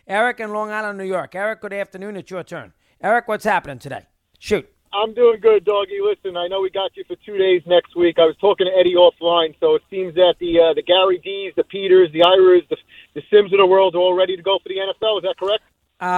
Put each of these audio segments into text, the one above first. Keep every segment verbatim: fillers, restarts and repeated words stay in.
Eric in Long Island, New York. Eric, good afternoon. It's your turn. Eric, what's happening today? Shoot. I'm doing good, Doggy. Listen, I know we got you for two days next week. I was talking to Eddie offline, so it seems that the uh, the Gary D's, the Peters, the Iras, the, the Sims of the world are all ready to go for the N F L. Is that correct?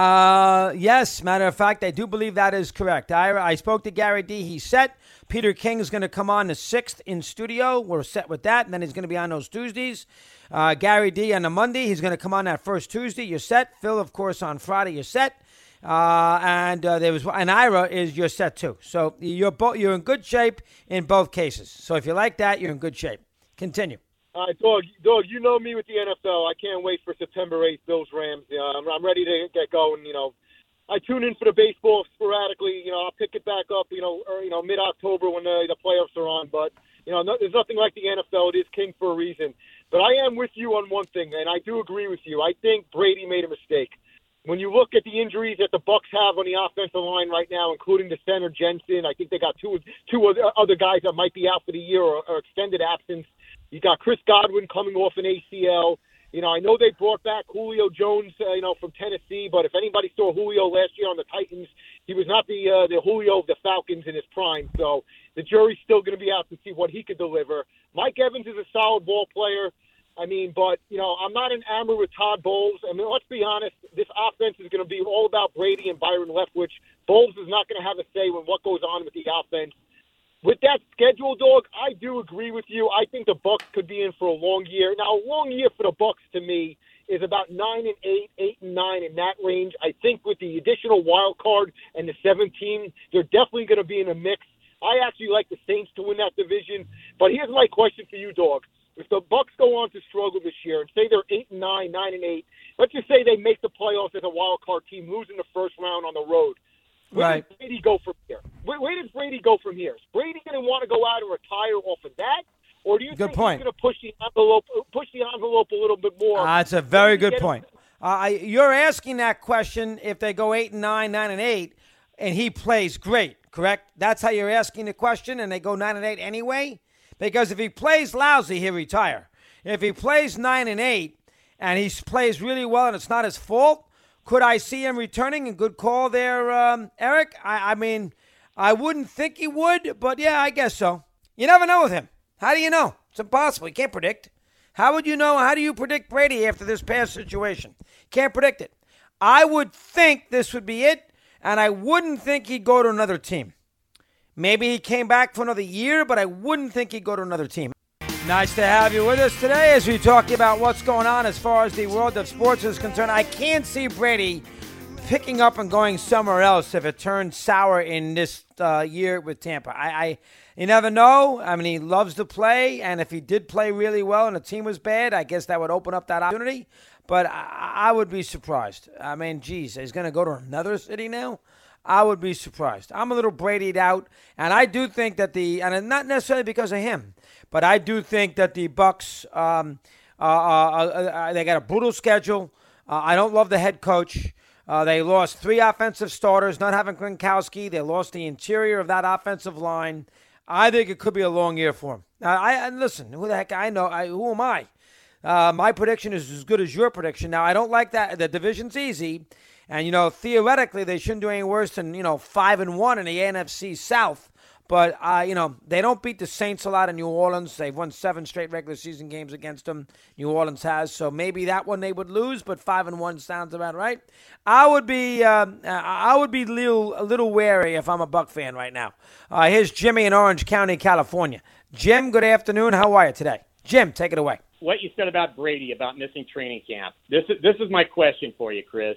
Uh, yes. Matter of fact, I do believe that is correct. I, I spoke to Gary D. He's set. Peter King is going to come on the sixth in studio. We're set with that, and then he's going to be on those Tuesdays. Uh, Gary D. on the Monday, he's going to come on that first Tuesday. You're set. Phil, of course, on Friday, you're set. Uh, and uh, there was and Ira is you're set too. So you're both you're in good shape in both cases. So if you like that, you're in good shape. Continue. All right, Dog, Dog, you know me with the N F L. I can't wait for September eighth, Bills Rams. Uh, I'm, I'm ready to get going. You know, I tune in for the baseball sporadically. You know, I'll pick it back up. You know, or, you know, mid October when the, the playoffs are on. But you know, no, there's nothing like the N F L. It is king for a reason. But I am with you on one thing, and I do agree with you. I think Brady made a mistake. When you look at the injuries that the Bucs have on the offensive line right now, including the center Jensen, I think they got two two other guys that might be out for the year or, or extended absence. You got Chris Godwin coming off an A C L. You know, I know they brought back Julio Jones, uh, you know, from Tennessee, but if anybody saw Julio last year on the Titans, he was not the uh, the Julio of the Falcons in his prime. So the jury's still going to be out to see what he could deliver. Mike Evans is a solid ball player. I mean, but, you know, I'm not enamored with Todd Bowles. I mean, let's be honest, this offense is going to be all about Brady and Byron Leftwich. Bowles is not going to have a say in what goes on with the offense. With that schedule, Dog, I do agree with you. I think the Bucs could be in for a long year. Now, a long year for the Bucs to me is about nine and eight, eight and nine in that range. I think with the additional wild card and the seventeen, they're definitely going to be in a mix. I actually like the Saints to win that division. But here's my question for you, Dog. If the Bucs go on to struggle this year and say they're eight and nine, nine and eight, let's just say they make the playoffs as a wild card team, losing the first round on the road. Where right. does Brady go from here? Where, where does Brady go from here? Is Brady going to want to go out and retire off of that, or do you good think point. he's going to push the envelope, push the envelope a little bit more? Uh, that's a very good point. Uh, I, you're asking that question if they go eight and nine, nine and eight, and he plays great, correct? That's how you're asking the question, and they go nine and eight anyway. Because if he plays lousy, he'll retire. If he plays nine and eight and he plays really well and it's not his fault, could I see him returning? A good call there, um, Eric. I, I mean, I wouldn't think he would, but yeah, I guess so. You never know with him. How do you know? It's impossible. You can't predict. How would you know? How do you predict Brady after this past situation? Can't predict it. I would think this would be it, and I wouldn't think he'd go to another team. Maybe he came back for another year, but I wouldn't think he'd go to another team. Nice to have you with us today as we talk about what's going on as far as the world of sports is concerned. I can't see Brady picking up and going somewhere else if it turns sour in this uh, year with Tampa. I, I, you never know. I mean, he loves to play, and if he did play really well and the team was bad, I guess that would open up that opportunity. But I, I would be surprised. I mean, geez, he's going to go to another city now? I would be surprised. I'm a little Brady'd out, and I do think that the, and not necessarily because of him, but I do think that the Bucs, um, uh, uh, uh, they got a brutal schedule. Uh, I don't love the head coach. Uh, they lost three offensive starters, not having Gronkowski. They lost the interior of that offensive line. I think it could be a long year for him. Now, I and listen, who the heck I know? I, who am I? Uh, my prediction is as good as your prediction. Now, I don't like that. The division's easy. And, you know, theoretically, they shouldn't do any worse than, you know, five and one in the N F C South. But, uh, you know, they don't beat the Saints a lot in New Orleans. They've won seven straight regular season games against them. New Orleans has. So maybe that one they would lose, but five and one sounds about right. I would be um, I would be little, a little wary if I'm a Buck fan right now. Uh, here's Jimmy in Orange County, California. Jim, good afternoon. How are you today? Jim, take it away. What you said about Brady, about missing training camp. This is, this is my question for you, Chris.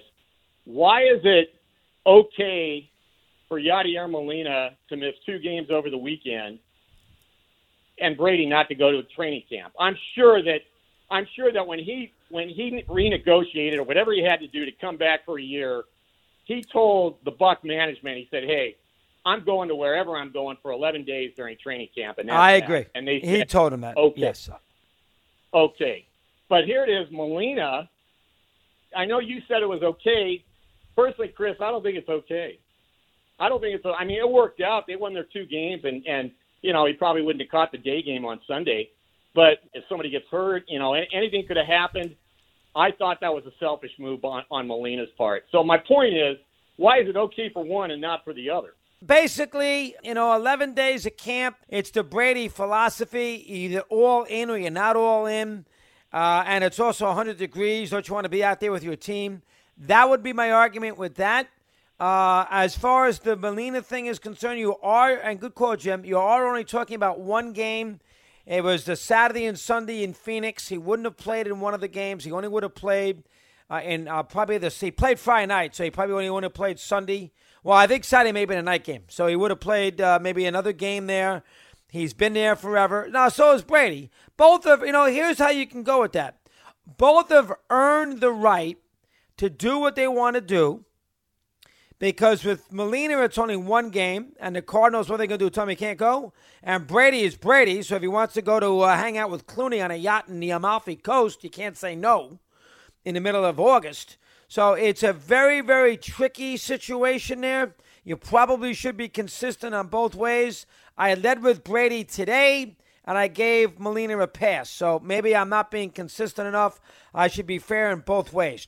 Why is it okay for Yadier Molina to miss two games over the weekend and Brady not to go to a training camp? I'm sure that I'm sure that when he when he renegotiated or whatever he had to do to come back for a year, he told the Buck management, he said, "Hey, I'm going to wherever I'm going for eleven days during training camp." And that's I that. agree. And they he said, told him that. Okay. Yes. Okay. But here it is, Molina. I know you said it was okay. Personally, Chris, I don't think it's okay. I don't think it's – I mean, it worked out. They won their two games, and, and, you know, he probably wouldn't have caught the day game on Sunday. But if somebody gets hurt, you know, anything could have happened. I thought that was a selfish move on, on Molina's part. So my point is, why is it okay for one and not for the other? Basically, you know, eleven days of camp, it's the Brady philosophy, either all in or you're not all in. Uh, and it's also one hundred degrees. Don't you want to be out there with your team? That would be my argument with that. Uh, as far as the Molina thing is concerned, you are, and good call, Jim, you are only talking about one game. It was the Saturday and Sunday in Phoenix. He wouldn't have played in one of the games. He only would have played uh, in uh, probably the – he played Friday night, so he probably only would have played Sunday. Well, I think Saturday may have been a night game. So he would have played uh, maybe another game there. He's been there forever. Now, so is Brady. Both of, you know, here's how you can go with that. Both have earned the right to do what they want to do, because with Molina, it's only one game, and the Cardinals, what are they going to do? Tell me he can't go? And Brady is Brady, so if he wants to go to uh, hang out with Clooney on a yacht in the Amalfi Coast, you can't say no in the middle of August. So it's a very, very tricky situation there. You probably should be consistent on both ways. I led with Brady today, and I gave Molina a pass. So maybe I'm not being consistent enough. I should be fair in both ways.